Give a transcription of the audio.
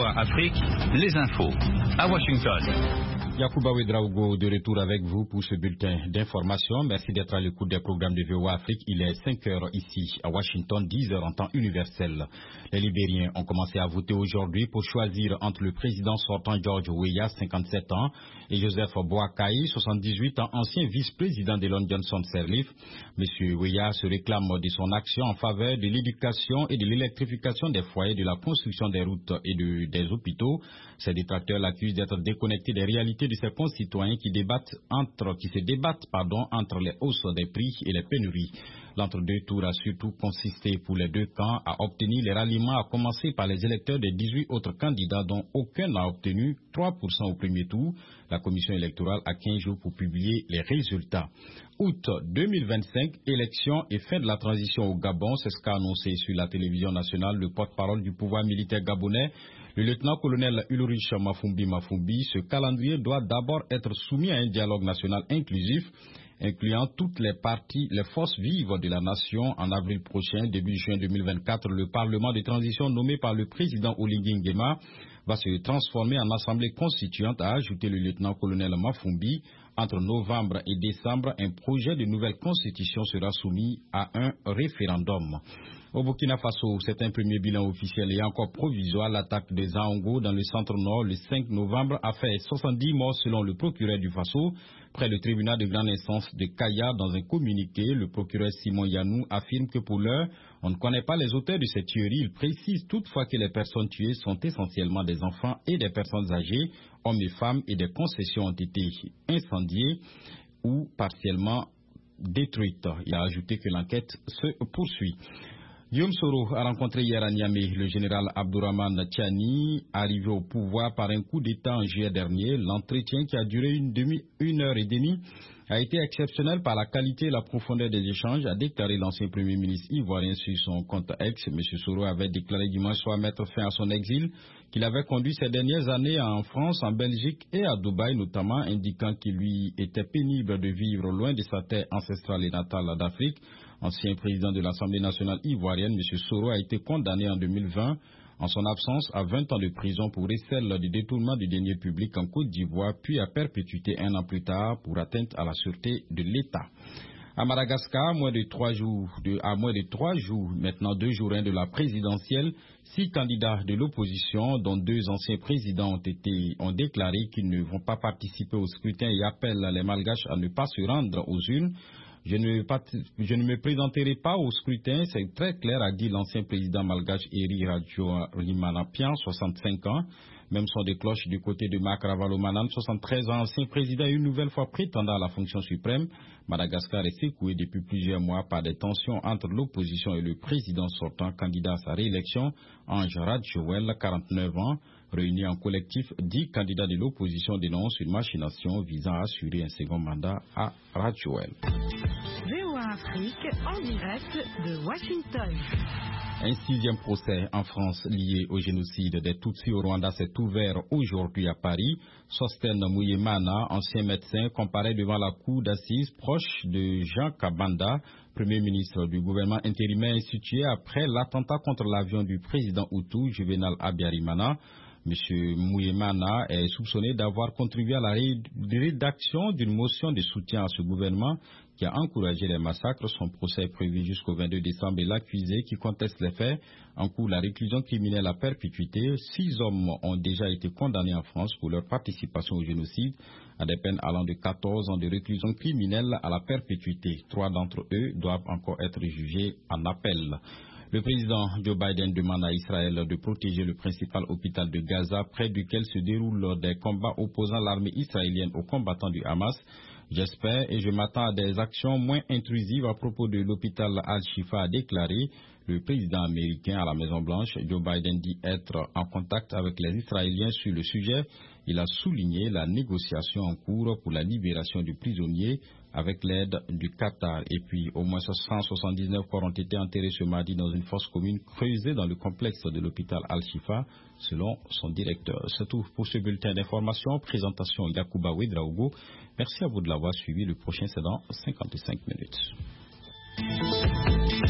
VOA Afrique, les infos à Washington. Yacouba Ouedraogo de retour avec vous pour ce bulletin d'information. Merci d'être à l'écoute des programmes de VOA Afrique. Il est 5 heures ici à Washington, 10 heures en temps universel. Les Libériens ont commencé à voter aujourd'hui pour choisir entre le président sortant George Weah, 57 ans, et Joseph Boakai, 78 ans, ancien vice-président de Long Johnson Sirleaf. M. Weah se réclame de son action en faveur de l'éducation et de l'électrification des foyers, de la construction des routes et des hôpitaux. Ses détracteurs l'accusent d'être déconnecté des réalités de ses concitoyens qui se débattent entre les hausses des prix et les pénuries. L'entre-deux tours a surtout consisté pour les deux camps à obtenir les ralliements, à commencer par les électeurs des 18 autres candidats dont aucun n'a obtenu 3% au premier tour. La commission électorale a 15 jours pour publier les résultats. Août 2025, élection et fin de la transition au Gabon, c'est ce qu'a annoncé sur la télévision nationale le porte-parole du pouvoir militaire gabonais, le lieutenant-colonel Ulrich Mafumbi. Ce calendrier doit d'abord être soumis à un dialogue national inclusif, incluant toutes les parties, les forces vives de la nation. En avril prochain, début juin 2024, le Parlement de transition nommé par le président Oligui Nguema va se transformer en assemblée constituante, a ajouté le lieutenant-colonel Mafumbi. Entre novembre et décembre, un projet de nouvelle constitution sera soumis à un référendum. Au Burkina Faso, c'est un premier bilan officiel et encore provisoire. L'attaque de Zaongo dans le centre-nord le 5 novembre a fait 70 morts selon le procureur du Faso. Près du tribunal de grande instance de Kaya, dans un communiqué, le procureur Simon Yanou affirme que pour l'heure, on ne connaît pas les auteurs de cette tuerie. Il précise toutefois que les personnes tuées sont essentiellement des enfants et des personnes âgées, hommes et femmes, et des concessions ont été incendiées ou partiellement détruites. Il a ajouté que l'enquête se poursuit. Guillaume Soro a rencontré hier à Niamey le général Abdourahmane Tiani, arrivé au pouvoir par un coup d'État en juillet dernier. L'entretien, qui a duré une heure et demie, a été exceptionnel par la qualité et la profondeur des échanges, a déclaré l'ancien Premier ministre ivoirien sur son compte X. M. Soro avait déclaré dimanche soir mettre fin à son exil, qu'il avait conduit ces dernières années en France, en Belgique et à Dubaï notamment, indiquant qu'il lui était pénible de vivre loin de sa terre ancestrale et natale d'Afrique. Ancien président de l'Assemblée nationale ivoirienne, M. Soro a été condamné en 2020, en son absence, à 20 ans de prison pour recel de détournement du deniers publics en Côte d'Ivoire, puis à perpétuité un an plus tard pour atteinte à la sûreté de l'État. À Madagascar, à moins de 3 jours, maintenant 2 jours de la présidentielle, 6 candidats de l'opposition, dont 2 anciens présidents, ont déclaré qu'ils ne vont pas participer au scrutin et appellent les Malgaches à ne pas se rendre aux urnes. Je ne me présenterai pas au scrutin, c'est très clair, a dit l'ancien président malgache Eri Rajoelinapian, 65 ans. Même son de cloche du côté de Mak Ravalomanan, 73 ans, ancien président et une nouvelle fois prétendant à la fonction suprême. Madagascar est secoué depuis plusieurs mois par des tensions entre l'opposition et le président sortant, candidat à sa réélection, Ange Rajoel, 49 ans. Réunis en collectif, 10 candidats de l'opposition dénoncent une machination visant à assurer un second mandat à Rajoel. VOA Afrique en direct de Washington. Un 6e procès en France lié au génocide des Tutsis au Rwanda s'est ouvert aujourd'hui à Paris. Sosten Muyemana, ancien médecin, comparaît devant la cour d'assises proche de Jean Kabanda, Premier ministre du gouvernement intérimaire institué après l'attentat contre l'avion du président Hutu, Juvenal Abiyarimana. M. Muyemana est soupçonné d'avoir contribué à la rédaction d'une motion de soutien à ce gouvernement qui a encouragé les massacres. Son procès est prévu jusqu'au 22 décembre et l'accusé qui conteste les faits encourt la réclusion criminelle à perpétuité. 6 hommes ont déjà été condamnés en France pour leur participation au génocide à des peines allant de 14 ans de réclusion criminelle à la perpétuité. 3 d'entre eux doivent encore être jugés en appel. Le président Joe Biden demande à Israël de protéger le principal hôpital de Gaza, près duquel se déroulent des combats opposant l'armée israélienne aux combattants du Hamas. J'espère et je m'attends à des actions moins intrusives à propos de l'hôpital Al-Shifa, a déclaré le président américain à la Maison-Blanche. Joe Biden dit être en contact avec les Israéliens sur le sujet. Il a souligné la négociation en cours pour la libération du prisonnier avec l'aide du Qatar. Et puis, au moins 179 corps ont été enterrés ce mardi dans une fosse commune creusée dans le complexe de l'hôpital Al-Shifa, selon son directeur. C'est tout pour ce bulletin d'information. Présentation Yacouba Ouedraogo. Merci à vous de l'avoir suivi. Le prochain, c'est dans 55 minutes.